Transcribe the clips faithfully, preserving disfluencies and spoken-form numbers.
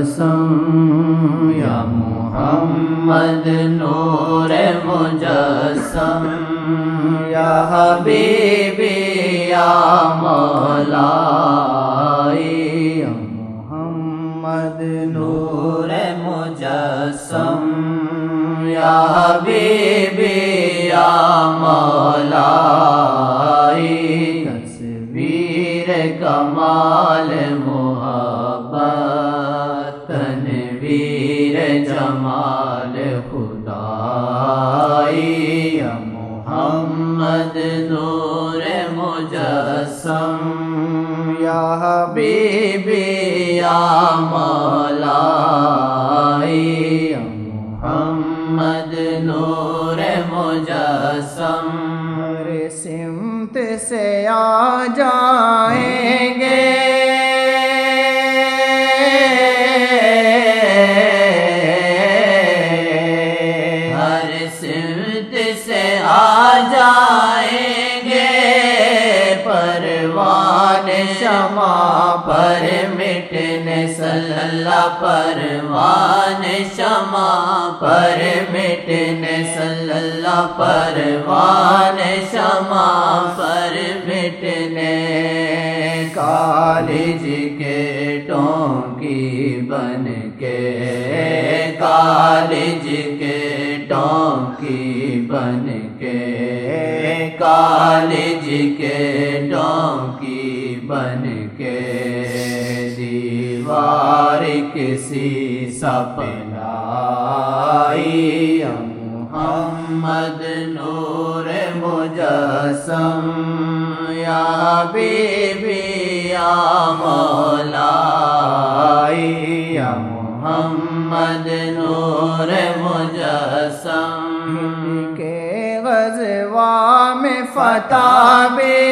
مجسم یا محمد نور مجسم یا حبیبی یا مولائی یا محمد نور مجسم یا حبیبی یا مولائی تصویر کمال محبت تنویر جمال خدائی یا محمد نور مجسم یا حبیبی یا مولائی یا محمد نور مجسم ہر سمت سے آ جائیں گے ہر سمت سے آ جائیں گے پروان شمع پر مٹنے صلی اللہ پروان شمع پر مٹنے صلی اللہ پروان شمع پر مٹنے کالج کے ٹونکی بن کے کالج کے ٹونکی بن کے کالج کے ٹونکی بن کے دیوار کسی سپلائی محمد نور مجسم یا حبیبی یا مولائی یا محمد نور مجسم کے غزوہ میں فتح بھی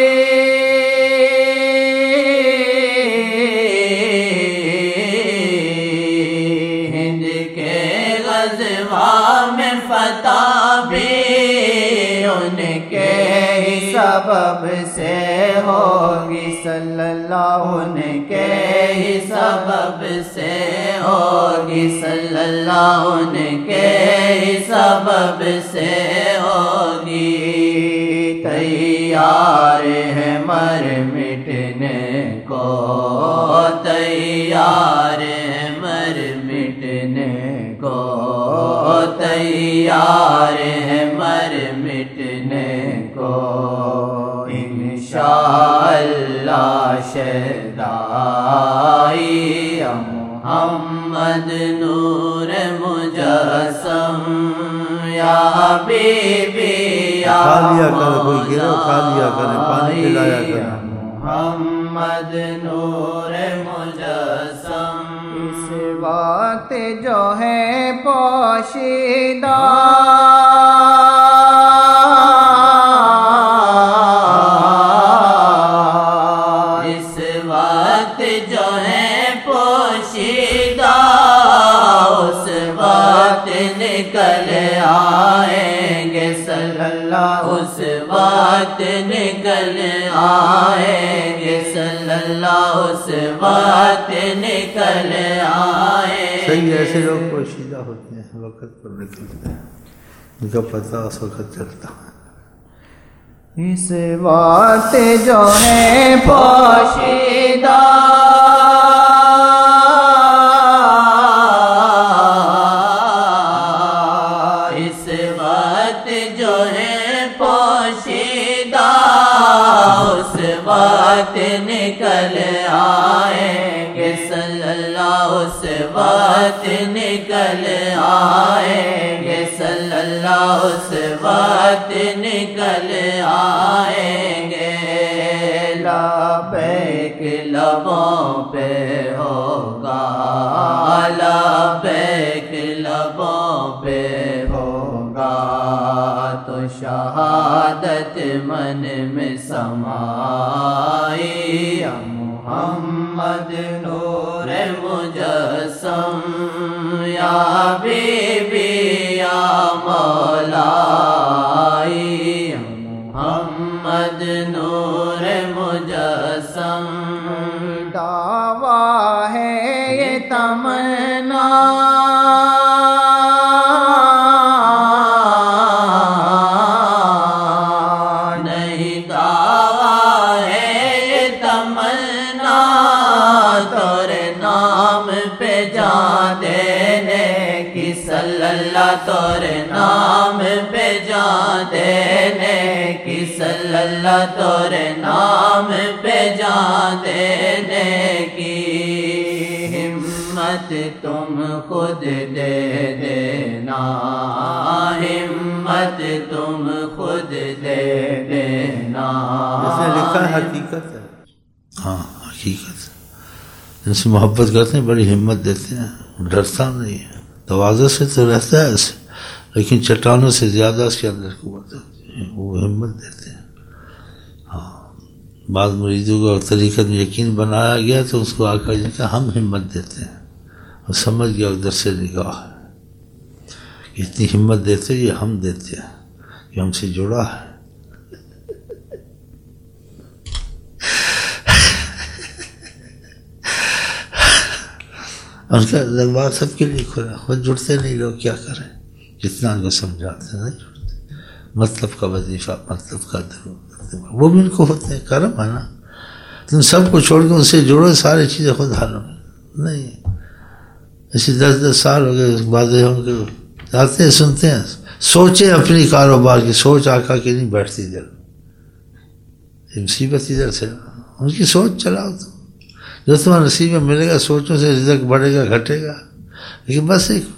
ہند کے غزوہ میں فتح بھی ان کے ہی سبب سے ہوگی صلی اللہ ان کے ہی سبب سے ہوگی صلی اللہ ان کے ہی سبب سے ہوگی تیار ہے مر مٹنے کو تیار ہے مر مٹنے کو تیار ہے مر مٹنے کو انشاءاللہ شہدائی محمد نور مجسم یا حبیبی یا مولائی محمد نور مجسم اس وقت جو ہے پوشیدہ اس وقت جو ہے پوشیدہ اس وقت نکل آئیں گے صلی اللہ اس وقت نکل آئیں گے صلی اللہ اس وقت نکل آئیں گے صحیح ایسے لوگ پوشیدہ ہوتے ہیں وقت پر نکلتے ہیں ان کا پتہ اس وقت چلتا ہے اس وقت جو ہے پوشیدہ اس وقت جو ہے پوشیدہ اس وقت نکل آئیں گے صلی اللہ اس وقت نکل آئیں گے صلی اللہ اس وقت نکل آئیں گے لبیک لبوں پہ ہوگا لبیک لبوں پہ ہوگا تو شہادت من میں سمائی محمد نور مجسم یا حبیبی یا مولائی محمد نور مجسم دعویٰ ہے یہ تمنا نہیں دعویٰ ہے یہ تمنا تورے نام پہ جان دینے کی صلی اللہ تورے نام پہ جان دینے کی صلی اللہ تورے نام پہ جان دینے کی ہمت تم خود دے دینا ہمت تم خود دے دینا اس نے لکھا ہے حقیقت ہے ہاں حقیقت جن سے محبت کرتے ہیں بڑی ہمت دیتے ہیں ڈرتا نہیں ہے توازن سے تو رہتا ہے ایسے لیکن چٹانوں سے زیادہ اس کے اندر قوت ہوتی ہے وہ ہمت دیتے ہیں ہاں بعض مریدوں کو طریقت میں یقین بنایا گیا تو اس کو آ کر کہا ہم ہمت دیتے ہیں اور سمجھ گیا ادھر سے نگاہ ہے اتنی ہمت دیتے یہ ہم دیتے ہیں یہ ہم سے جڑا ہے ان کا دربار سب کے لیے کھلا خود جڑتے نہیں لوگ کیا کریں جتنا ان کو سمجھاتے نہیں جڑتے مطلب کا وظیفہ مطلب کا درود وہ بھی ان کو ہوتے ہیں کرم ہے نا تم سب کو چھوڑ کے ان سے جڑو ساری چیزیں خود حل ہوں نہیں ایسی دس دس سال ہو گئے باتیں ہوں کہ جاتے ہیں سنتے ہیں سوچیں اپنی کاروبار کی سوچ آقا کی نہیں بیٹھتی دل یہ مصیبت ادھر سے ان کی سوچ چلاؤ تم جو تمہارا نصیب میں ملے گا سوچوں سے رزق بڑھے گا گھٹے گا لیکن بس ایک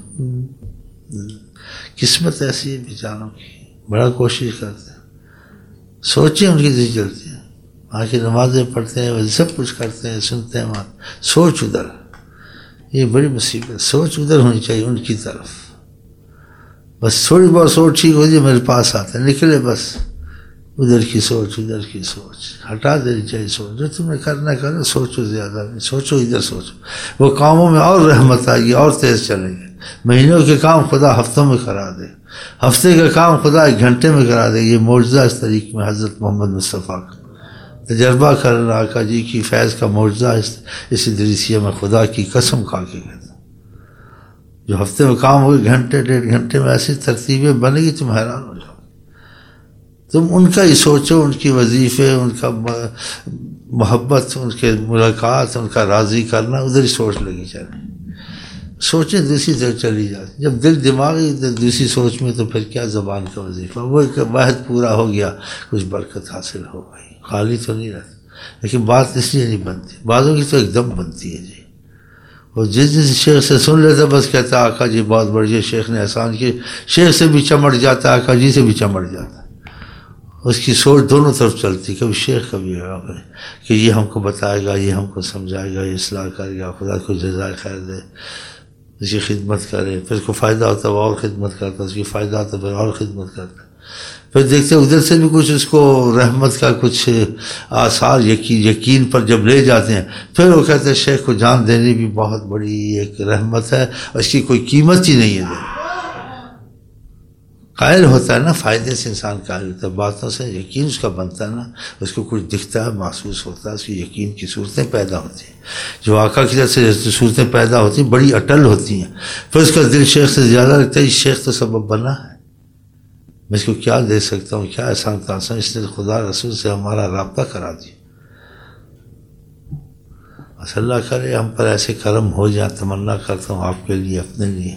قسمت ایسی ہے بیچاروں کی بڑا کوشش کرتے ہیں سوچیں ان کی ذکر چلتی ہیں وہاں کی نمازیں پڑھتے ہیں سب کچھ کرتے ہیں سنتے ہیں وہاں سوچ ادھر یہ بڑی مصیبت سوچ ادھر ہونی چاہیے ان کی طرف بس تھوڑی بہت سوچ ٹھیک ہو جائے میرے پاس آتے ہیں نکلے بس ادھر کی سوچ ادھر کی سوچ ہٹا دینی چاہیے سوچ جو تم نے کرنا کرو سوچو زیادہ نہیں سوچو ادھر سوچو وہ کاموں میں اور رحمت آئے گی اور تیز چلیں گے مہینوں کے کام خدا ہفتوں میں کرا دے ہفتے کا کام خدا ایک گھنٹے میں کرا دے یہ معجزہ اس طریقے میں حضرت محمد مصطفیٰ کا تجربہ کر رہا آقا جی کی فیض کا معجزہ اس ادریسیہ میں خدا کی قسم کھا کے کہتا جو ہفتے میں کام ہوگی گھنٹے ڈیڑھ گھنٹے میں ایسی ترتیبیں بنے گی تم حیران ہو جاؤ تم ان کا ہی سوچو ان کی وظیفے ان کا محبت ان کے ملاقات ان کا راضی کرنا ادھر ہی سوچ لگی چلے سوچیں دوسری طرف چلی جاتی جب دل دماغی دوسری سوچ میں تو پھر کیا زبان کا وظیفہ وہ ایک واحد پورا ہو گیا کچھ برکت حاصل ہو گئی خالی تو نہیں رہتی لیکن بات اس لیے نہیں بنتی بعضوں کی تو ایک دم بنتی ہے جی وہ جس جس شیخ سے سن لیتا بس کہتا آقا جی بہت بڑھیا شیخ نے احسان کیے شیخ سے بھی چمٹ جاتا آقا جی سے بھی چمٹ جاتا اس کی سوچ دونوں طرف چلتی کبھی شیخ کبھی کہ یہ ہم کو بتائے گا یہ ہم کو سمجھائے گا یہ اصلاح کرے گا خدا کو جزائے خیر دے اس کی خدمت کرے پھر اس کو فائدہ ہوتا ہے وہ اور خدمت کرتا اس کی فائدہ ہوتا ہے پھر اور خدمت کرتا پھر دیکھتے ادھر سے بھی کچھ اس کو رحمت کا کچھ آثار یقین یقین پر جب لے جاتے ہیں پھر وہ کہتے ہیں شیخ کو جان دینے بھی بہت بڑی ایک رحمت ہے اس کی کوئی قیمت ہی نہیں ہے قائل ہوتا ہے نا فائدے سے انسان قائل ہوتا ہے باتوں سے یقین اس کا بنتا ہے نا اس کو کچھ دکھتا ہے محسوس ہوتا ہے اس کی یقین کی صورتیں پیدا ہوتی ہیں جو آقا کی طرف سے صورتیں پیدا ہوتی ہیں بڑی اٹل ہوتی ہیں پھر اس کا دل شیخ سے زیادہ لگتا ہے شیخ تو سبب بنا ہے میں اس کو کیا دے سکتا ہوں کیا احسان تاثر اس نے خدا رسول سے ہمارا رابطہ کرا دیا بس اللہ کرے ہم پر ایسے کرم ہو جائیں تمنا کرتا ہوں آپ کے لیے اپنے لیے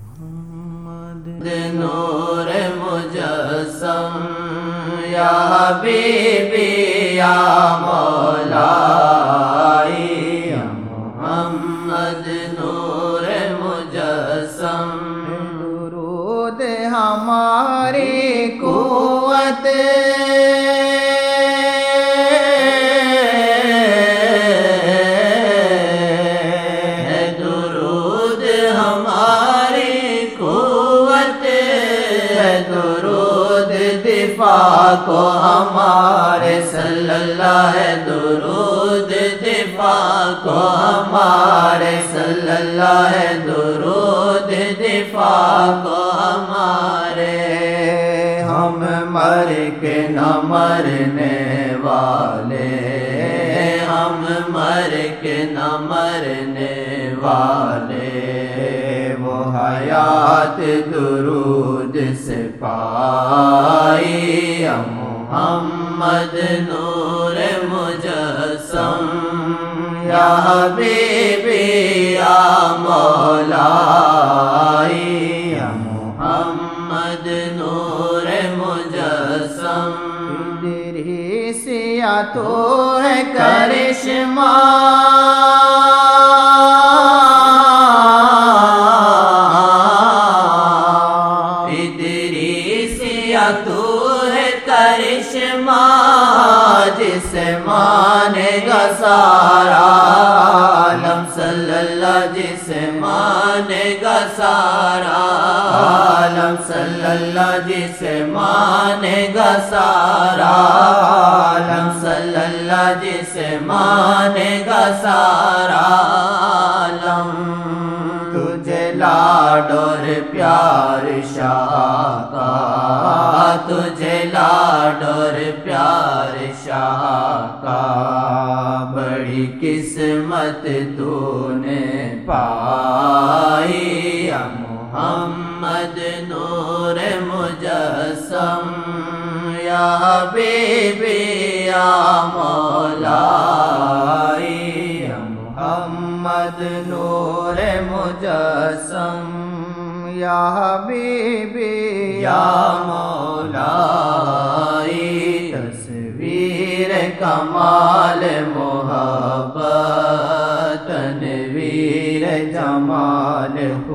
نور مجسم یا حبیبی یا مولائی محمد نور مجسم درود ہماری قوت درود ہماری قوت درود دفاع کو ہمارے صلی اللہ ہے درود دفاع کو ہمارے صلی اللہ ہے درود دفاع کو ہمارے ہم مر کے نہ مرنے والے ہم ہم مر کے نہ مرنے والے، وہ حیات درود سے پائی، یا محمد نور مجسم، یا حبیبی یا مولائی، یا محمد نور مجسم۔ ادریسیہ تو ہے کرشمہ، ادریسیہ تو ہے کرشمہ، جسے مانے گا سارا عالم، صلی اللہ جسے مانے گا سارا عالم، صلی اللہ جسے مانے گا سارا عالم، صلی اللہ جسے مانے گا سارا عالم۔ تجھے لاڈ اور پیار شاہ کا، تجھے لاڈ اور پیار شاہ کا، بڑی قسمت تو نے پائی، یا محمد نور مجسم، یا حبیبی یا مولائی، یا محمد نور مجسم، یا حبیبی یا مولائی۔ تصویر کمال محبت، تنویر جمال